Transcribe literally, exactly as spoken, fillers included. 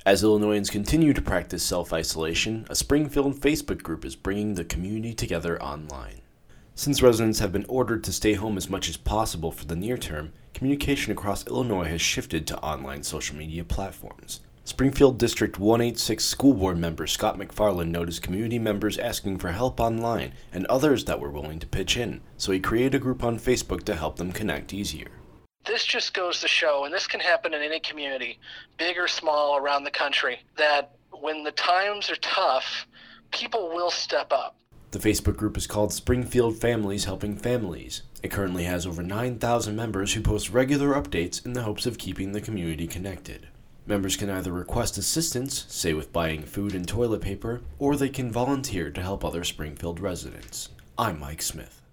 As Illinoisans continue to practice self-isolation, a Springfield Facebook group is bringing the community together online. Since residents have been ordered to stay home as much as possible for the near term, communication across Illinois has shifted to online social media platforms. Springfield District one eighty-six School Board member Scott McFarland noticed community members asking for help online and others that were willing to pitch in, so he created a group on Facebook to help them connect easier. This just goes to show, and this can happen in any community, big or small around the country, that when the times are tough, people will step up. The Facebook group is called Springfield Families Helping Families. It currently has over nine thousand members who post regular updates in the hopes of keeping the community connected. Members can either request assistance, say with buying food and toilet paper, or they can volunteer to help other Springfield residents. I'm Mike Smith.